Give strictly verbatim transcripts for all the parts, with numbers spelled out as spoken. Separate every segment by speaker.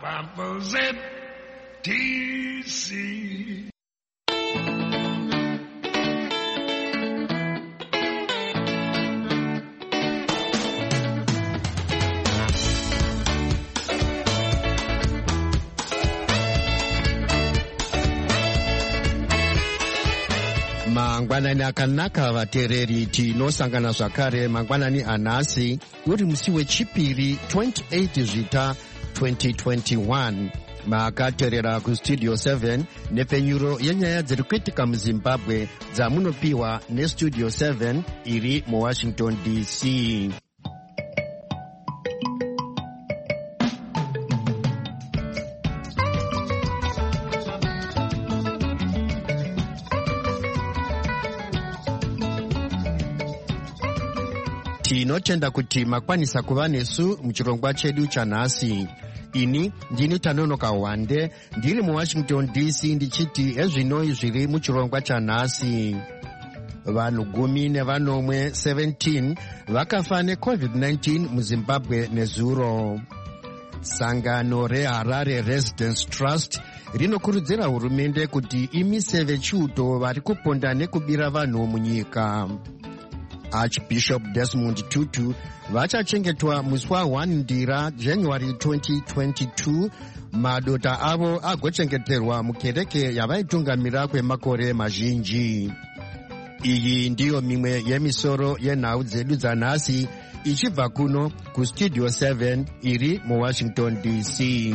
Speaker 1: Papa's at T C.
Speaker 2: Mangwanani akanaka vateereri tinosangana zvakare mangwanani anhasi uri musi wechipiri twenty-eight zvita twenty twenty-one. Makateerera kustudio seven nepfenyuro yenyaya dziri kuitika muZimbabwe dzamunopiwa nestudio seven iri muWashington D C. Tinotenda kuti makwanisa kuva nesu muchirongwa chedu chanhasi. Ini ndini Tanonoka Wande ndiri muWashington D C ndichiti ezvinoi zviri muchirongwa chanhasi. Vanhu gumi nevanomwe seventeen vakafa neCovid nineteen muZimbabwe nezuro. Sangano reHarare Residence Trust rinokurudzira hurumende kuti imise vechiuto vari kuponda nekubira vanhu munyika. Archbishop Desmond Tutu vachachengetwa musi wa first ndira January twenty twenty-two. Madota avo agochengeterwa mukereke yavaitungamira kwemakore mazhinji. Iyi ndiyo mimwe yemisoro yenhau dzedu dzanhasi ichibva kuno kustudio seven iri muWashington D C.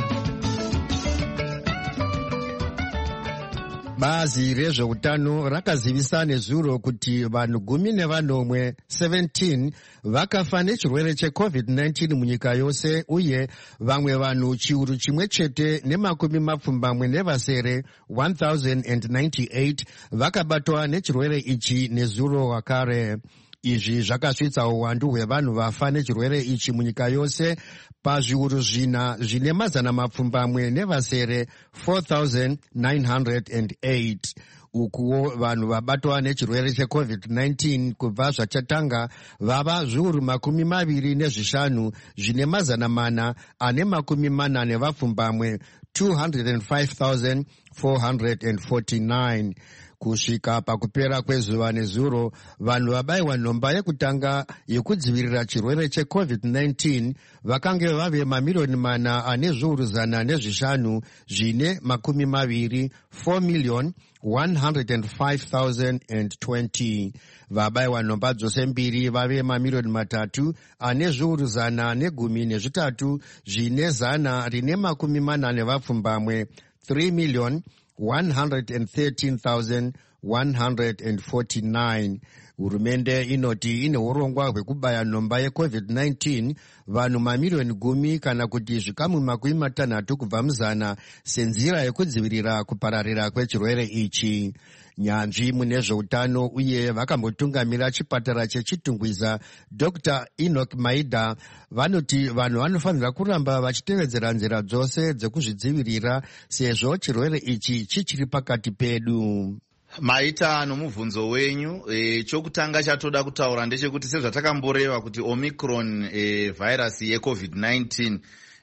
Speaker 2: Bazi rezveutano rakazivisa nezuro kuti vanhu gumi nevanomwe seventeen vakafa nechirwere cheCovid nineteen munyika yose, uye vamwe vanhu chiuru chimwe chete nemakumi mapfumbamwe nevasere one thousand ninety-eight vakabatwa nechirwere ichi nezuro wakare. Izvi zvakasvitsa uwandu hwevanhu vafa nechirwere ichi munyika yose pazviuru zvina zvine mazana mapfumbamwe nevasere four thousand nine hundred eight. Ukuwo vanhu vabatwa nechirwere cheCovid nineteen kubva zvachatanga vava zviuru makumi maviri nezvishanu zvine mazana mana ane makumi mana nevapfumbamwe two hundred five thousand four hundred forty-nine. Kusvika pakupera kwezuva nezuro, vanhu vabayiwa nhomba yekutanga yekudzivirira chirwere cheCovid nineteen vakange vave mamiliyoni mana ane zviuru zana nezvishanu zvine makumi maviri four million one hundred five thousand twenty. Vabayiwa nhomba dzose mbiri vave mamiliyoni matatu ane zviuru zana negumi nezvitatu zvine zana rine makumi mana nevapfumbamwe three million one hundred thirteen thousand one hundred forty-nine. Hurumende inoti ine urongwa hwekubaya nhomba yeCovid nineteen vanhu mamiliyoni gumi kana kuti zvikamu makumi matanhatu kubva muzana senzira yekudzivirira kupararira kwechirwere ichi. Nyanzvi mune zveutano uye vakambotungamira chipatara chechitungwiza Doctor Enoch Maida vanoti vanhu vanofanira kuramba vachitevedzera nzira dzose dzekuzvidzivirira sezvo chirwere ichi chichiri pakati pedu.
Speaker 3: Maita nomubvunzo wenyu, e, chokutanga chatoda kutaura ndechekuti sezvatakamboreva kuti Omicron e, virus yeCovid nineteen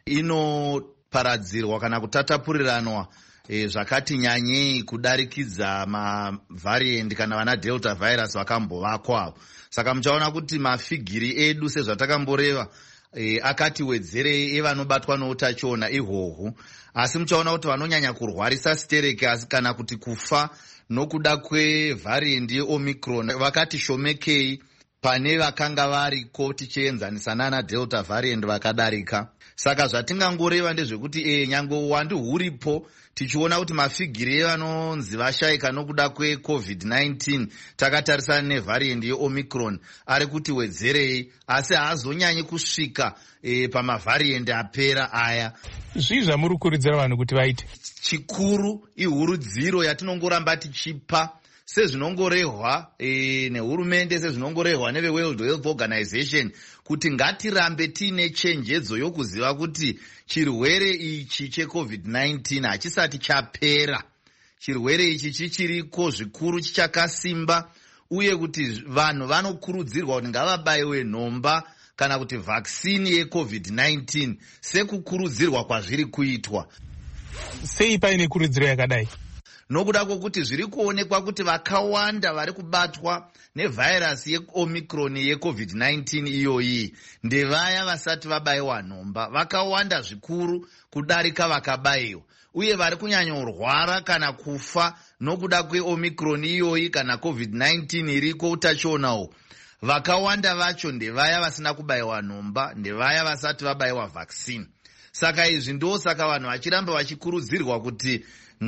Speaker 3: inoparadzirwa kana kutatapuriranwa e, zvakati nyanyei kudarikidza mavariant kana vana Delta virus vakambovakwa. Saka muchaona kuti mafigiri edu sezvatakamboreva e, akati wedzerei evanobatwa noutachiona ihwohwo, asi muchaona kuti vanonyanya kurwarisa stereki asi kana kuti kufa nokuda kwevariant yeOmicron vakati shomekei pane vakanga variko tichienzanisa nana Delta variant vakadarika. Saka zvatingangoreva ndezvekuti e, nyangwe uwandu huripo tichiona kuti mafigiri evanonzi vashayika nokuda kweCovid nineteen takatarisana nevariant yeOmicron ari kuti wedzerei, asi haazonyanyi kusvika e, pamavariant apera aya.
Speaker 4: Zvii zvamuri kukurudzira vanhu kuti vaite?
Speaker 3: Chikuru ihurudziro yatinongoramba tichipa sezvinongorehwa e, nehurumende, sezvinongorehwa neveWorld Health Organization, kuti ngatirambe tiine chenjedzo yokuziva kuti chirwere ichi cheCovid nineteen hachisati chapera. Chirwere ichi chichiriko zvikuru, chichakasimba, uye kuti vanhu vanokurudzirwa kuti ngavabayiwe nhomba kana kuti vhakisini yecovid nineteen sekukurudzirwa kwazviri kuitwa.
Speaker 4: Sei paine kurudziro yakadai?
Speaker 3: Nokuda kwokuti zviri kuonekwa kuti vakawanda vari kubatwa nevhairasi yeomicron yecovid nineteen iyoyi ndevaya vasati vabayiwa nhomba, vakawanda zvikuru kudarika vakabayiwa, uye vari kunyanyorwara kana kufa nokuda kweomicron iyoyi kana covid nineteen iriko utachiona. Vakawanda vacho ndevaya vasina kubayiwa nhomba, ndevaya vasati vabayiwa vhakisini. Saka izvi ndosaka vanhu vachiramba vachikurudzirwa kuti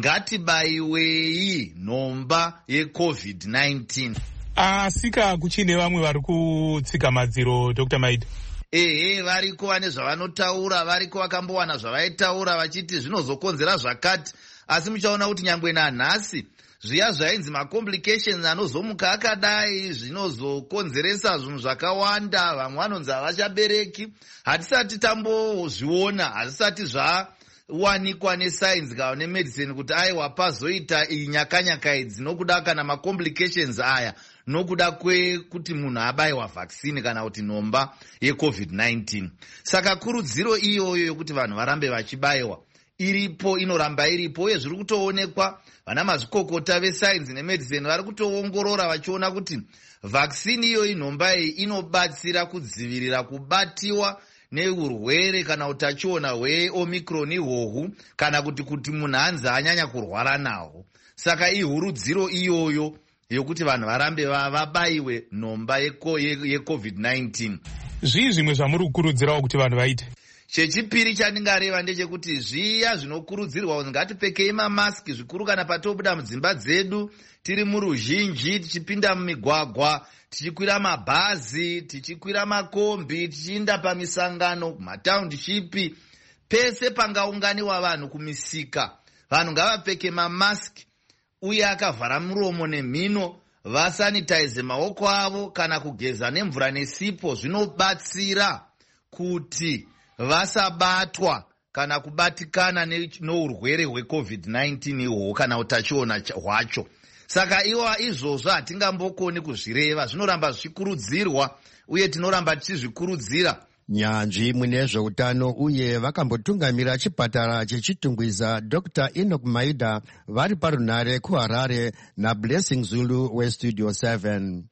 Speaker 3: ngatibayiwei nhomba yecovid nineteen.
Speaker 4: Asika kuchine vamwe vari kutsika madziro, Doctor Maida?
Speaker 3: Ehe, variko vane zvavanotaura, variko vakambowana zvavaitaura vachiti zvinozokonzera zvakati, asi muchaona kuti nyangwe nanhasi zviya zvainzi macomplications anozomuka akadai zvinozokonzeresa zvinhu zvakawanda. Vamwe vanonzi havachabereki, hatisati tambozviona, hazvisati zvawanikwa nesainzi kana nemedicine kuti aiwa pazoita nyakanyaka idzi nokuda kana macomplications aya nokuda kwekuti munhu abayiwa vhakisini kana kuti nhomba yecovid nineteen. Saka kurudziro iyoyo yokuti vanhu varambe vachibayiwa iripo, inoramba iripo, uye zviri kutoonekwa. Vana mazvikokota vesainzi nemedicine vari kutoongorora vachiona kuti vhakisini iyoyi nhomba iyi inobatsira kudzivirira kubatiwa neurwere kana utachiona hweomicron ihwohwu, kana kuti kuti munhu hanzi anyanya kurwara nahwo. Saka ihurudziro iyoyo yokuti vanhu varambe vabayiwe nhomba yecovid nineteen.
Speaker 4: Zvii zvimwe zvamuri kukurudzirawo kuti vanhu vaite?
Speaker 3: Chechipiri chandingareva ndechekuti zviya zvinokurudzirwa kuti ngatipfekei mamaski zvikuru kana patobuda mudzimba dzedu, tiri muruzhinji, tichipinda mumigwagwa, tichikwira mabhazi, tichikwira makombi, tichiinda pamisangano, mataundishipi, pese pangaunganiwa vanhu kumisika. Vanhu ngavapfeke mamaski uye akavhara muromo nemhino, vasanitize maoko avo kana kugeza nemvura nesipo. Zvinobatsira kuti vasabatwa kana kubatikana neurwere hwecovid nineteen ihwo kana utachiona hwacho. Saka iwa izvozvo hatingambokoni kuzvireva, zvinoramba zvichikurudzirwa uye tinoramba tichizvikurudzira.
Speaker 2: Nyanzvi mune zveutano uye vakambotungamira chipatara chechitungwiza Doctor Enoch Maida vari parunare kuHarare naBlessing Zulu weStudio seven.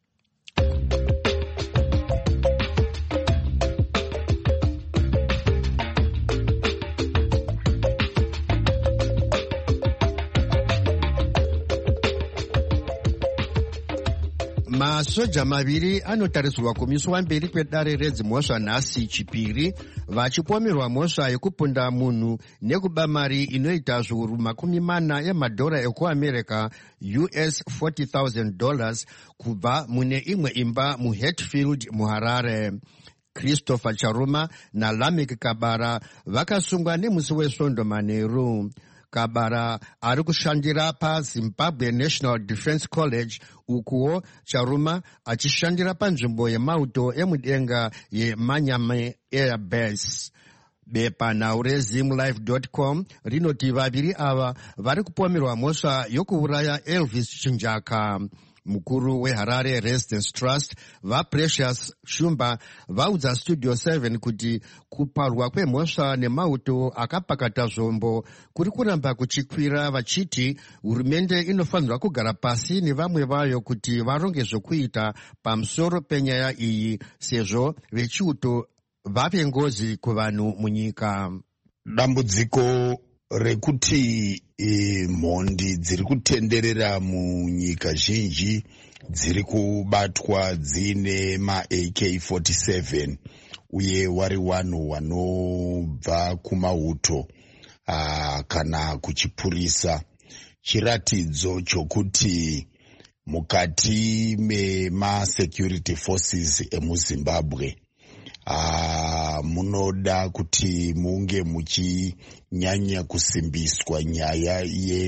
Speaker 2: Masoja maviri anotarisirwa kumiswa mberi kwedare redzimhosva nhasi Chipiri, vachipomerwa mhosva yekupunda munhu nekuba mari inoita zviuru makumi mana yemadhora ekuamerica U S forty thousand dollars kubva mune imwe imba muHatfield muHarare. Christopher Charuma naLamek Kabara vakasungwa nemusi weSvondo manheru. Kabara ari kushandira paZimbabwe National Defence College, ukuwo Charuma achishandira panzvimbo yemauto emudenga yeManyame Air Base. Bepa nhau rezimlife dot com rinoti vaviri ava vari kupomerwa mhosva yokuuraya Elvis Chinjaka. Mukuru weHarare Residence Trust vaPrecious Shumba vaudza Studio seven kuti kuparwa kwemhosva nemauto akapakata zvombo kuri kuramba kuchikwira, vachiti hurumende inofanirwa kugara pasi nevamwe vayo kuti varonge zvokuita pamusoro penyaya iyi, sezvo vechiuto vave ngozi kuvanhu munyika.
Speaker 5: Dambudziko rekuti e, mhondi dziri kutenderera munyika zhinji dziri kubatwa dzine ma-A K forty-seven uye wari vanhu vanobva kumauto aa, kana kuchipurisa, chiratidzo chokuti mukati mema-security forces emuZimbabwe Uh, munoda kuti munge muchinyanya kusimbiswa nyaya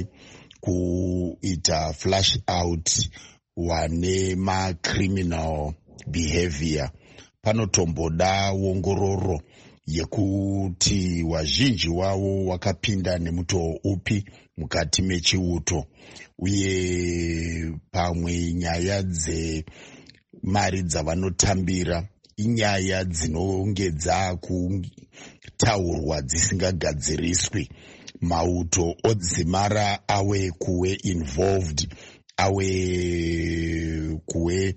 Speaker 5: yekuita flash out wane ma-criminal behavior. Panotomboda ongororo yekuti wazhinji wavo wakapinda nemutoo upi mukati mechiuto, uye pamwe nyaya dzemari dzavanotambira inyaya dzinonge dzakutaurwa dzisingagadziriswi. Mauto odzimara awe kuwe involved, awe kuwe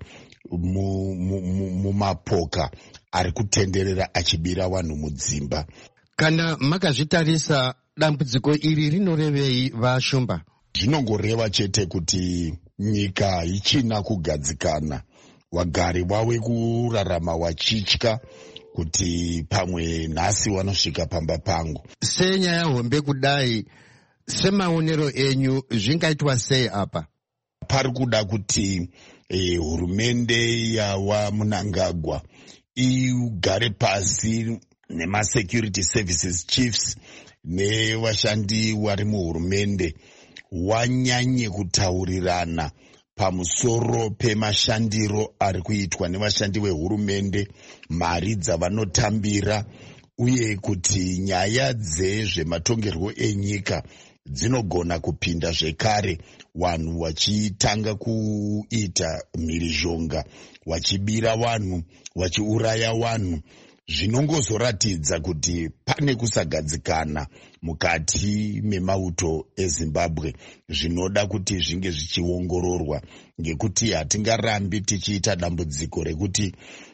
Speaker 5: mumapoka ari kutenderera achibira vanhu mudzimba.
Speaker 2: Kana makazvitarisa, dambudziko iri rinorevei Vashumba?
Speaker 5: Zvinongoreva chete kuti nyika ichina kugadzikana. Wagari wawe kurarama wachitya kuti pamwe nhasi wanosvika pamba pangu.
Speaker 2: Senyaya hombe kudai, semaonero enyu zvingaitwa sei apa?
Speaker 5: Pari kuda kuti eh, hurumende yawa Mnangagwa igare pasi nema-security services chiefs nevashandi vari muhurumende wanyanye kutaurirana pamusoro pemashandiro ari kuitwa nevashandi vehurumende, mari dzavanotambira, uye kuti nyaya dzezvematongerwo enyika dzinogona kupinda zvekare, vanhu vachitanga kuita mhirizhonga, vachibira vanhu, vachiuraya vanhu. Zvinongozoratidza kuti pane kusagadzikana mukati memauto eZimbabwe zvinoda kuti zvinge zvichiongororwa, ngekuti hatingarambi tichiita dambudziko rekuti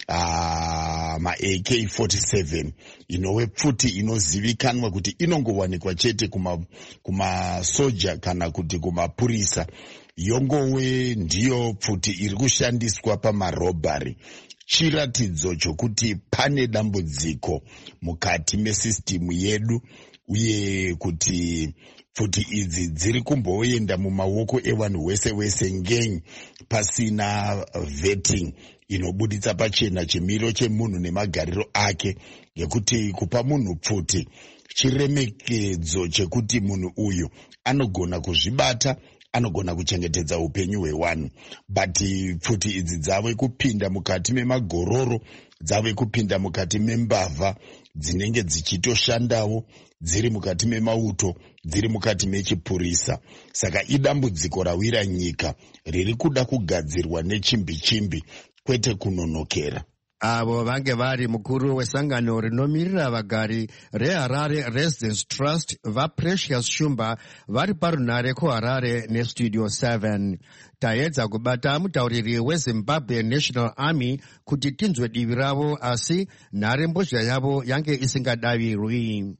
Speaker 5: ma-A K forty-seven inove pfuti inozivikanwa kuti inongowanikwa chete kumasoja kuma kana kuti kumapurisa, yongove ndiyo pfuti iri kushandiswa pamarobhari. Chiratidzo chokuti pane dambudziko mukati mesisitimu yedu, uye kuti pfuti idzi dziri kumboenda mumaoko evanhu wese wese ngenyi pasina vetting inobuditsa pachena chimiro chemunhu nemagariro ake, ngekuti kupa munhu pfuti chiremekedzo chekuti munhu uyu anogona kuzvibata, anogona kuchengetedza upenyu hwevanhu. But pfuti idzi dzave kupinda mukati memagororo, dzave kupinda mukati membavha dzinenge dzichitoshandawo, dziri mukati memauto, dziri mukati mechipurisa. Saka idambudziko rawira nyika riri kuda kugadzirwa nechimbi chimbi, kwete kunonokera.
Speaker 2: Avo vange vari mukuru wesangano rinomirira vagari reHarare Residence Trust vaPrecious Shumba vari parunare kuHarare neStudio seven. Taedza kubata mutauriri weZimbabwe National Army kuti tinzwe divi ravo, asi nhare mbozha yavo yange isingadavirwi.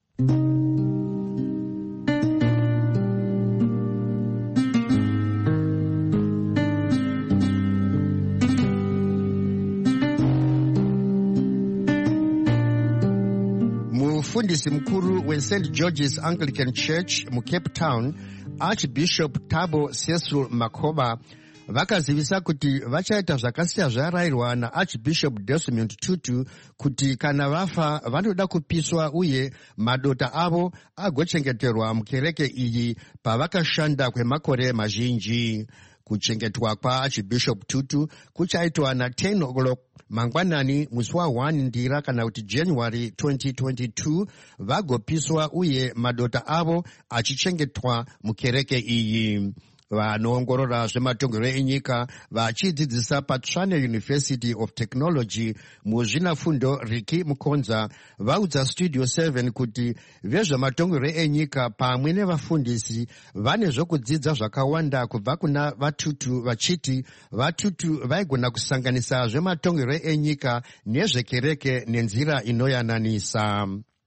Speaker 2: Mufundisi mkuru weSaint George's Anglican Church muCape Town, Archbishop Thabo Cecil Makhoba, vakazivisa kuti vachaita zvakasiya zvarayirwa naArchbishop Desmond Tutu kuti kana vafa vanoda kupiswa uye madota avo agochengeterwa mukereke iyi pavakashanda kwemakore mazhinji. Kuchengetwa kwaArchbishop Tutu kuchaitwa na ten o'clock mangwanani musi wa one ndira kana kuti January twenty twenty-two, vagopiswa uye madota avo achichengetwa mukereke iyi. Vanoongorora zvematongerwo enyika vachidzidzisa paTshwane University of Technology muzvinafundo Riki Mukonza vaudza Studio seven kuti vezvematongerwo enyika pamwe nevafundisi vane zvokudzidza zvakawanda kubva kuna vaTutu, vachiti vaTutu vaigona kusanganisa zvematongerwo enyika nezvekereke nenzira inoyananisa.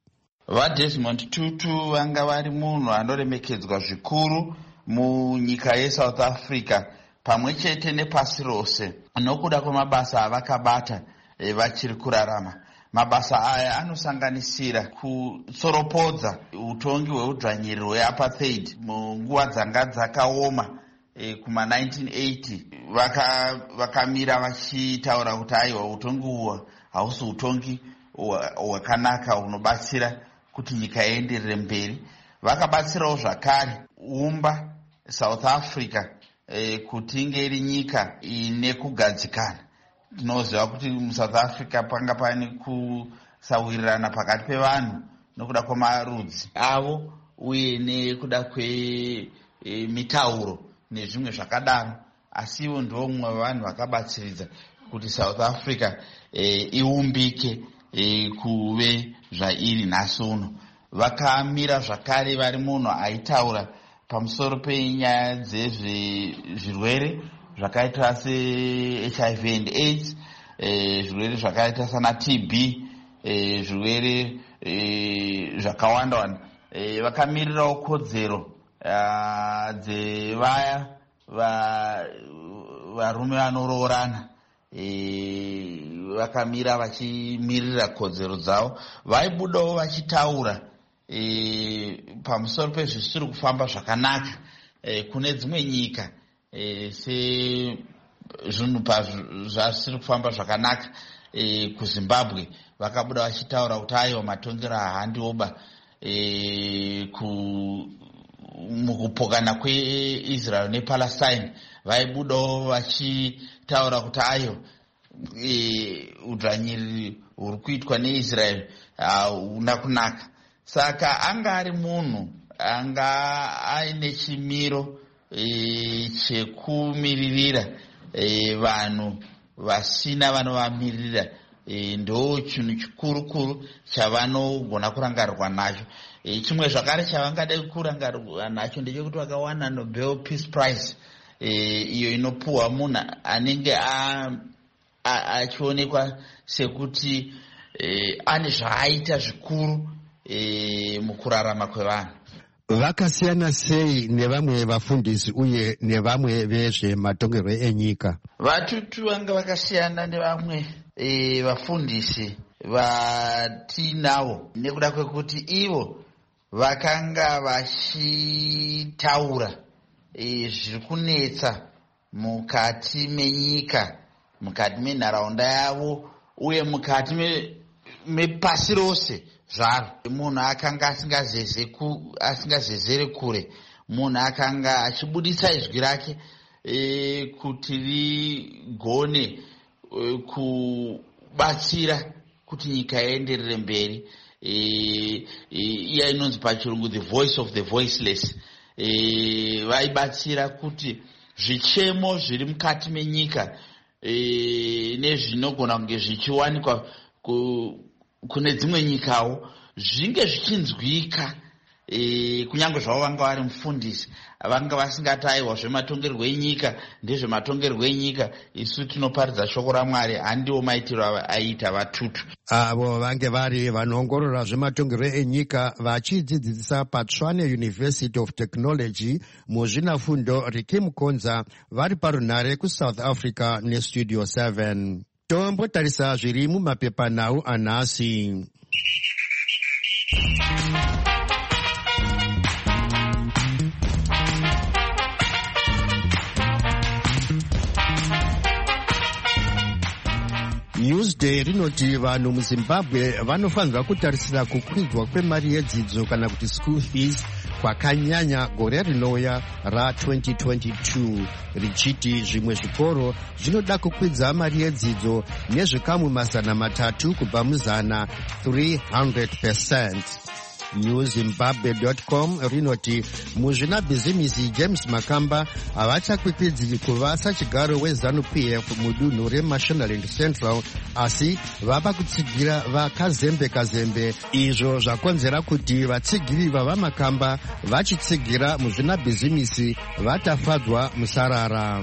Speaker 6: VaDesmond Tutu vanga vari munhu anoremekedzwa zvikuru munyika yeSouth Africa pamwe chete nepasi rose nokuda kwemabasa avakabata e, vachiri kurarama. Mabasa aya anosanganisira kutsoropodza utongi hweudzvanyiriri hweapartheid munguva dzanga dzakaoma e, kuma nineteen eighty. Vaka, vakamira vachitaura kuti aiwa utongi uhu hausi utongi hwakanaka hunobatsira kuti nyika ienderere mberi. Vakabatsirawo zvakare umba South Africa eh, kuti inge iri nyika ine kugadzikana. Tinoziva kuti muSouth Africa panga pane kusawirirana pakati pevanhu nokuda kwemarudzi avo uye nekuda kwemitauro e, nezvimwe zvakadaro, asi ivo ndivo mumwe wevanhu vakabatsiridza kuti South Africa eh, iumbike eh, kuve zvairi nhasi uno. Vakamira zvakare vari munhu aitaura pamusoro penyaya dzezvirwere zvakaita se H I V and AIDS, eh, zvirwere zvakaita sana T B, eh, zvirwere eh, zvakawanda wanda. Eh, vakamirirawo kodzero uh, dzevaya varume vanoroorana. E, vakamira vachimirira kodzero dzavo. Vaibudawo vachitaura e, pamusoro pezvisiri kufamba zvakanaka e, kune dzimwe nyika e, se zvinhu zvasiri kufamba zvakanaka e, kuZimbabwe. Vakabuda vachitaura kuti aiwa matongero ahandioba e, ku mukupokana kweIsrael nePalestine. Vaibudawo vachitaura kuti ayo e, udzvanyiriri huri kuitwa neIsrael hauna kunaka. Saka anga ari munhu anga aine chimiro e, chekumiririra e, vanhu vasina vanovamiririra. E, ndo chinhu chikurukuru chavanogona kurangarirwa nacho. E, chimwe zvakare chavangada kurangarirwa nacho ndechekuti vakawana Nobel Peace Prize e, iyo inopuhwa munhu anenge achionekwa sekuti e, ane zvaaita zvikuru e, mukurarama kwevanhu.
Speaker 2: Vakasiyana sei nevamwe vafundisi uye nevamwe vezvematongerwo enyika?
Speaker 6: Vatutu vanga vakasiyana nevamwe e, vafundisi vatinavo nekuda kwekuti ivo vakanga vachitaura e, zviri kunetsa mukati menyika, mukati menharaunda yavo uye mukati mepasi rose zvaro. Munhu akanga asingazezere kure, munhu akanga achibudisa izwi rake e, kuti rigone e, kubatsira kuti nyika ienderere mberi. iya e, inonzi pachirungu the voice of the voiceless. E, vaibatsira kuti zvichemo zviri mukati menyika e, nezvinogona kunge zvichiwanikwa ku, kune dzimwe nyikawo zvinge zvichinzwika. E, kunyange zvavo vanga vari mufundisi vanga vasingati aiwa zvematongerwo enyika ndezvematongerwo enyika, isu tinoparidza shoko raMwari, handiwo maitiro aiita vatutu.
Speaker 2: Avo vange vari vanoongorora zvematongerwo enyika vachidzidzisa paTshwane University of Technology muzvinafundo Rikimukonza, vari parunhare kuSouth Africa neStudio seven. Tombotarisa zviri mumapepanhau anhasi. Newsday rinoti vanhu muZimbabwe vanofanirwa kutarisira kukwidzwa kwemari yedzidzo kana kuti school fees kwakanyanya gore rinouya ra twenty twenty-two, richiti zvimwe zvikoro zvinoda kukwidza mari yedzidzo nezvikamu mazana matatu kubva muzana three hundred percent. newzimbabwe dot com rinoti muzvinabhizimisi James Makamba havachakwikwidziri kuva sachigaro weZANU-P F mudunhu reMashonaland Central, asi vava kutsigira vakazembe-kazembe. Izvo zvakonzera kuti vatsigiri vavaMakamba vachitsigira muzvinabhizimisi vatafadzwa musarara.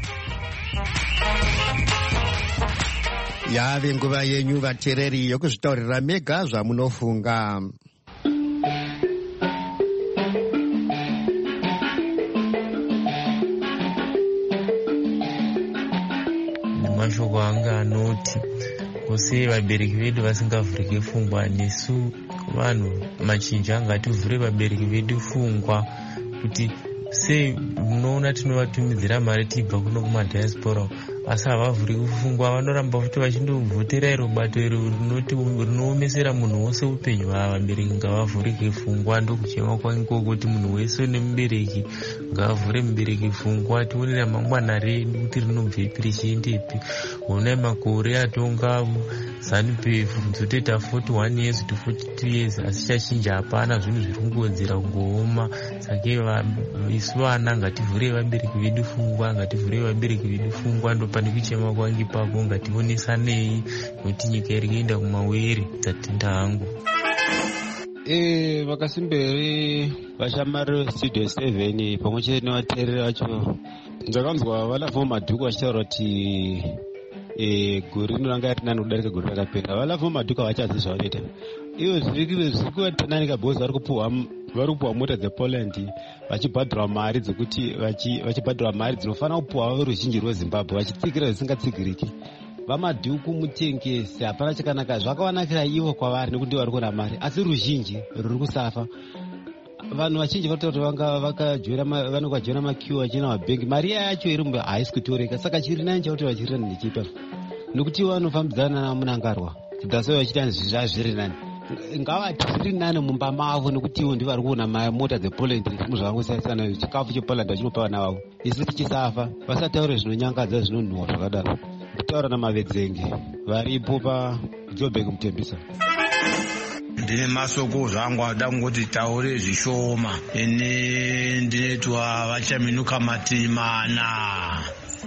Speaker 2: Yave nguva yenyu vateereri yokuzvitaurira mega zvamunofunga.
Speaker 7: Mashoko anga anoti kusei vabereki vedu vasingavhurike pfungwa, nesu vanhu machinja angativhure vabereki vedu pfungwa kuti sei munoona tinovatumidzira mari tibva kuno kumadiaspora asi havavhuri kufungwa. Vanoramba futi vachindovhotera iro bato iro rinoti rinoomesera munhu wose upenyu. Vabereki ngavavhurike pfungwa, ndokuchema kwangu kuti munhu wese nemubereki ngavavhure mubereki pfungwa, tione ramangwana redu kuti rinobvepi richiendepi. Onai makore atonga ZANU-PF kuzotoita forty one years to forty two years asi chachinja hapana, zvinhu zviri kungodzera kungooma. Saka isu vana ngativhurei vabereki vedu pfungwa, ngativhurei vabereki vedu pfungwa, ndo pane kuchema kwangu ipapo, ngationesanei nokuti nyika iri kuenda kumawere. Dzatenda hangu.
Speaker 8: Eh, vakasimberi vashamari studio seven pamwe chete nevateereri vacho, ndakanzwa valavhawo madhuku vachitaura kuti eh gori rinoranga rinani kudarika gori rakapera. Valavhawo madhuku havachazi zvavanoita ivo, zviri kuvatanani bhozi vari kupuhwa vari kupuhwa mota dzePoland vachibhadhirwa mari dzekuti vachibhadhirwa mari dzinofanira kupuhwa veruzhinji rweZimbabwe vachitsikira zvisingatsigiriki. Vamadhuku mutengesi hapana chakanaka, zvakavanakira ivo kwavari nekuti vari kuona mari, asi ruzhinji ruri kusafa. Vanhu vazhinji varitaura kuti vanenge vajoina maqueue vachienda mabhengi, mari yacho iri mumba haisi kutoreka. Saka chiri nani chakuti vachirina nechipa nokuti vanofambidzana namunangarwa dzidhasoi vachiita zvazviri nani. Ngavati zviri nani mumba mavo nekuti ivo ndivo vari kuona mota dzePoland zvavangosiyasiyana, chikafu chePoland vachinopa vana vavo. Isu tichisafa vasataure zvinonyangadza zvinonhuhwa zvakadaro. Kutaura namavedzengi varipo paJoburg Mutembisa.
Speaker 1: Ndine masoko zvangu ada kungoti taure zvishoma. Ine ndinetwa vachaminuka matimana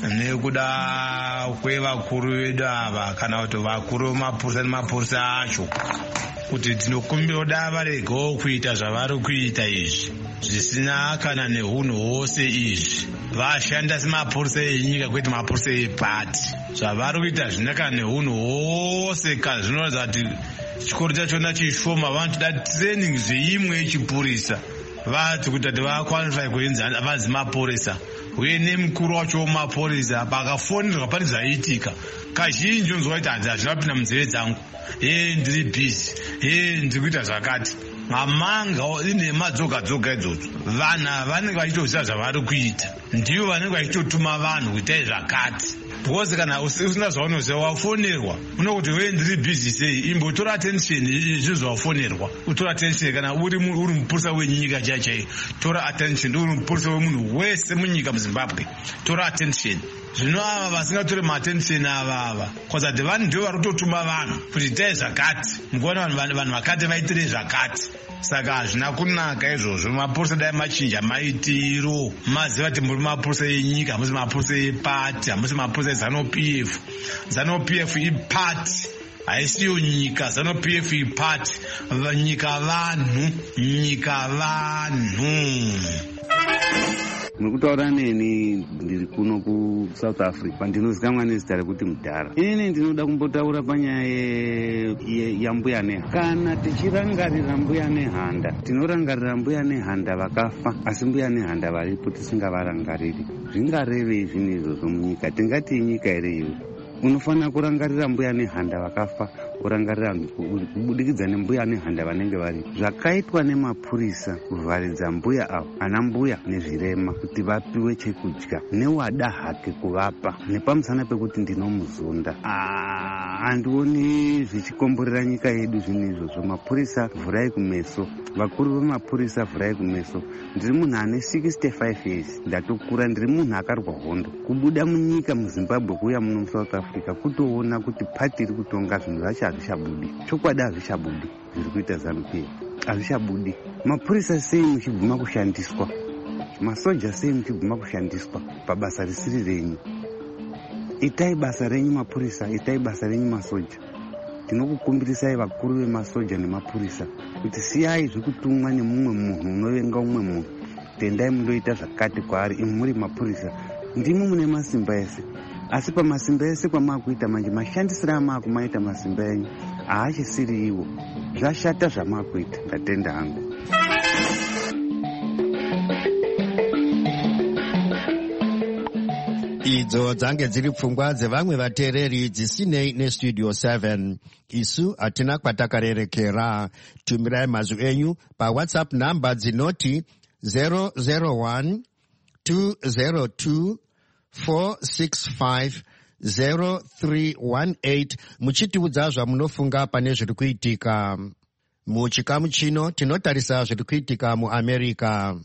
Speaker 1: nekuda kwevakuru vedu ava, kana kuti vakuru vemapurisa nemapurisa acho, kuti tinokumbira da varegawo kuita zvavari kuita izvi zvisina kana neunhu hwose. Izvi vashanda semapurisa enyika kwete mapurisa epati. Zvavari kuita zvina kana neunhu hwose, ka zvinoratidza kuti chikoro chachona chishoma. Vanotoda training zveimwe yechipurisa, vati kuti kuti vakwalify kuenzana vanzi mapurisa, uye nemukuru wacho wemapurisa pakafonerwa pane zvaiitika kazhinji unzwa kuti hanzi hazvinapinda munzeve dzangu, e ndiri bhizi, e ndiri kuita zvakati. Mamanga inhema dzoga dzoga idzodzo, vana vanenge vachitoziva zvavari kuita, ndivo vanenge vachitotuma vanhu kuitai zvakati. Because kana usina zvaunoziva wafonerwa unokuti we ndiri bhizi sei, imbotora attention izvi zvawafonerwa, utora attention. Kana uri uri mupurisa wenyika chaichai, tora attention. Uri mupurisa wemunhu wese munyika muZimbabwe, tora attention. Zvino ava vasingatori maattention avava kwazati vanhu ndivo vari kutotuma vanhu kuti itai zvakati, mukuona vanhu vakati vaitire zvakati. Saka hazvina kunaka izvozvo. Mapurisa dai machinja maitiro, maziva kuti muri mapurisa enyika, hamusi mapurisa epati, hamusi mapurisa eZANU-P F. ZANU-P F ipati, haisiyo nyika. ZANU-P F ipati, nyika vanhu, nyika vanhu.
Speaker 9: Mukutaura neni ndiri kuno kuSouth Africa, ndinozikamwa nezita rekuti Mudhara. Inini ndinoda kumbotaura panyaya yambuya nehanda. Kana tichirangarira mbuya nehanda, tinorangarira mbuya nehanda vakafa, asi mbuya nehanda varipo tisingavarangariri. Zvingarevei zvinhu izvozvo munyika? Tingati inyika ere iyo? Unofanira kurangarira mbuya nehanda vakafa, urangarira kubudikidza nembuya nehanda vanenge vari. Zvakaitwa nemapurisa kuvharidza mbuya avo, ana mbuya nezvirema, kuti vapiwe chekudya newada hake kuvapa, nepamusana pekuti ndinomuzonda. Handioni zvichikomborera nyika yedu zvinhu izvozvo. Mapurisa vhurai kumeso, vakuru vemapurisa vhurai kumeso. Ndiri munhu ane sixty-five years, ndatokura, ndiri munhu akarwa hondo. Kubuda munyika muZimbabwe kuuya muno muSouth Africa kutoona kuti pati iri kutonga zvinhu zvacho hazvichabudi. Chokwadi hazvichabudi zviri kuita ZANU-P F, hazvichabudi. Mapurisa sei muchibvuma kushandiswa? Masoja sei muchibvuma kushandiswa pabasa risiri renyu? Itai basa renyu mapurisa, itai basa renyu masoja. Tinokukumbirisai vakuru vemasoja nemapurisa kuti siyai zvekutumwa nemumwe munhu unovenga umwe munhu, tendai mundoita zvakati kwaari. Imi muri mapurisa, ndimi mune masimba ese, asi pamasimba ese kwamakuita manje, mashandisiro amakumaita masimba enyu haachisiri iwo. Zvashata zvamakuita. Ndatenda hangu.
Speaker 2: Idzo dzange dziri pfungwa dzevamwe vateereri dzisinei nestudio seven. Isu hatina kwatakarerekera. Tumirai mazwi enyu paWhatsApp namba dzinoti zero zero one two zero two four six five zero three one eight muchitiudza zvamunofunga pane zviri kuitika muchikamu chino. Tinotarisa zviri kuitika muAmerica.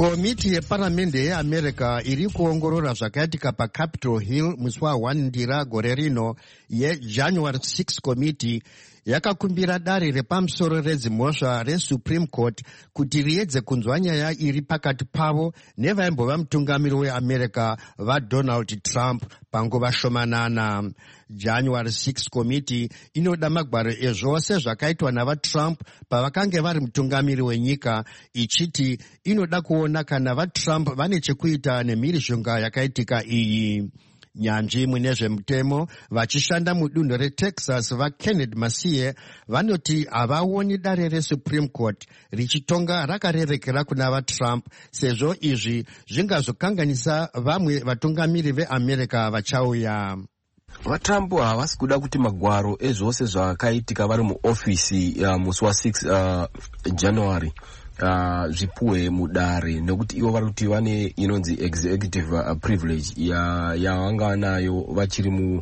Speaker 2: Komiti yeparamende yeAmerica iri kuongorora zvakaitika paCapitol Hill musi wa first ndira gore rino yeJanuary sixth committee yakakumbira dare repamusoro redzimhosva reSupreme Court kuti riedze kunzwa nyaya iri pakati pavo nevaimbova mutungamiri weAmerica vaDonald Trump panguva shomanana. January sixth committee inoda magwaro ezvose zvakaitwa navaTrump pavakange vari mutungamiri wenyika, ichiti inoda kuona kana vaTrump vane chekuita nemhirizhonga yakaitika iyi. Nyanzvi mune zvemutemo vachishanda mudunhu reTexas vaKenneth Masiye vanoti havaoni dare reSupreme Court richitonga rakarerekera kuna vaTrump, sezvo izvi zvingazokanganisa vamwe vatungamiri veAmerica vachauya.
Speaker 10: VaTrump havasi kuda kuti magwaro ezvose zvakaitika vari muofisi uh, musi wa six uh, January uh, zvipuwe mudare, nekuti ivo vari kuti vane inonzi executive uh, privilege yavanga ya nayo vachiri mu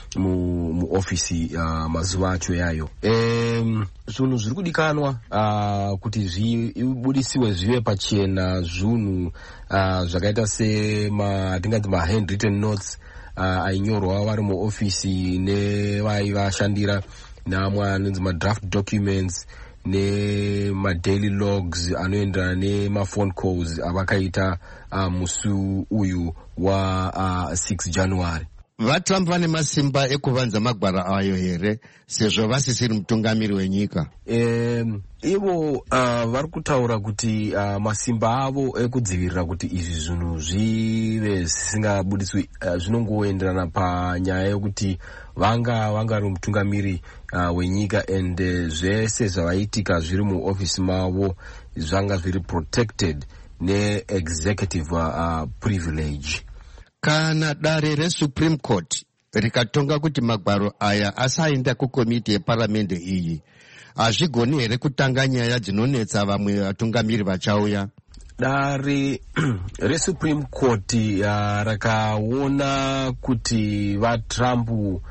Speaker 10: muofisi mu uh, mazuva acho yayo. Um, zvinhu zviri kudikanwa uh, kuti zvibudisiwe zvive pachena zvinhu uh, zvakaita sema tingati ma handwritten notes uh, ainyorwa vari muofisi nevaivashandira namwe anonzi madraft documents nema-daily logs anoendera nema-phone calls avakaita uh, musi uyu wa uh, six January.
Speaker 2: VaTrump vane masimba ekuvanza magwara ayo here sezvo vasisiri mutungamiri wenyika?
Speaker 10: Um, ivo uh, vari kutaura kuti uh, masimba avo ekudzivirira kuti izvi zvinhu zvive zvisingabudiswi uh, zvinongoenderana panyaya yekuti vanga vanga vari mutungamiri uh, wenyika, and uh, zvese zvavaitika zviri muofisi mavo zvanga zviri protected ne-executive uh, privilege.
Speaker 2: Kana dare reSupreme Court rikatonga kuti magwaro aya asaenda kukomiti yeparamende iyi, hazvigoni here kutanga nyaya dzinonetsa vamwe vatungamiri vachauya?
Speaker 10: Dare reSupreme Court uh, rakaona kuti vaTrump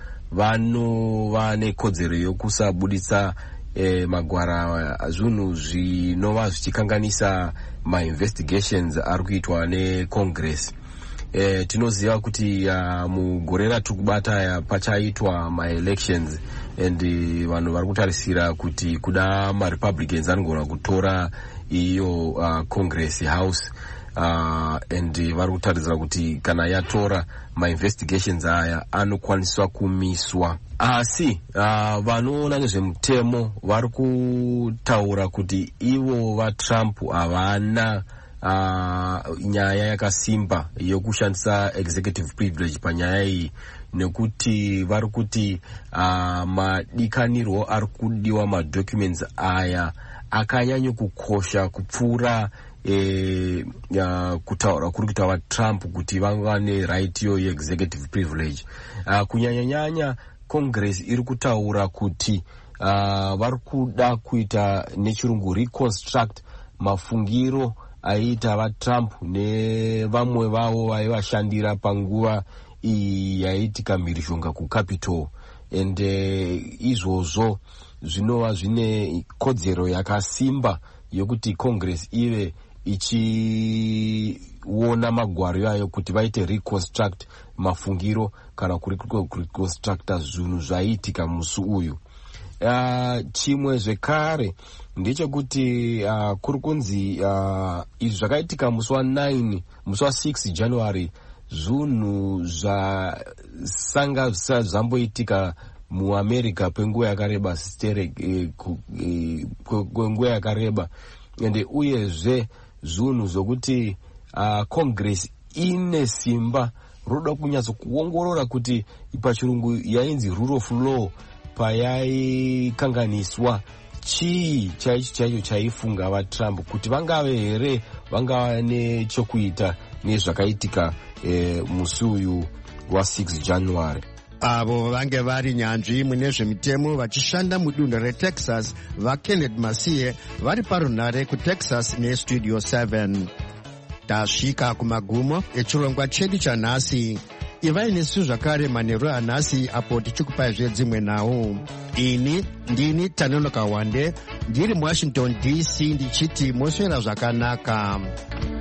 Speaker 10: vanova nekodzero yokusabudisa eh, magwara zvinhu zvinova zvichikanganisa ma-investigations ari kuitwa neCongress. Eh, tinoziva kuti uh, mugore ratukubata pachaitwa ma-elections, and uh, vanhu vari kutarisira kuti kuda ma-Republicans anogona kutora iyo uh, Congress House, uh, and uh, vari kutarisira kuti kana yatora ma-investigations aya anokwaniswa kumiswa. Asi uh, vanoona nezvemutemo vari kutaura kuti ivo vaTrump havana Uh, nyaya yakasimba yokushandisa executive privilege panyaya iyi, nekuti vari kuti uh, madikanirwo ari kudiwa madocuments aya akanyanya kukosha kupfuura eh, uh, kutaura kuri kuita vaTrump kuti vane right yo executive privilege. Uh, kunyanyanyanya Congress iri kutaura kuti uh, vari kuda kuita nechirungu reconstruct mafungiro aita vaTrump nevamwe vavo vaivashandira panguva iyi yaitika mhirizhonga kuCapitol, and uh, izvozvo zvinova zvine kodzero yakasimba yokuti Congress ive ichiona magwaro ayo kuti vaite reconstruct mafungiro kana kuri reconstructa zvinhu zvaitika musi uyu. Uh, chimwe zvekare ndechekuti uh, kuri kunzi uh, izvi zvakaitika musi wa nine musi wa six January zvinhu zvasanga zvisati zvamboitika muAmerica penguva yakareba sitere eh, eh, kwenguva yakareba, ende uyezve zvinhu zvokuti uh, Congress ine simba roda kunyatso kuongorora kuti pachirungu yainzi rule of law payaikanganiswa chii chaicho chaicho chaifunga vaTrump kuti vangave here vangava nechokuita nezvakaitika eh, musi uyu wa six January.
Speaker 2: Avo vange vari nyanzvi mune zvemutemo vachishanda mudunhu reTexas vaKenneth Masiye vari parunhare kuTexas neStudio seven. Tasvika kumagumo echirongwa chedu chanhasi. Ivai nesu zvakare manheru anhasi apo tichikupai zvedzimwe nhau. Ini ndini Tanonoka Wande ndiri muWashington D C ndichiti moswera zvakanaka.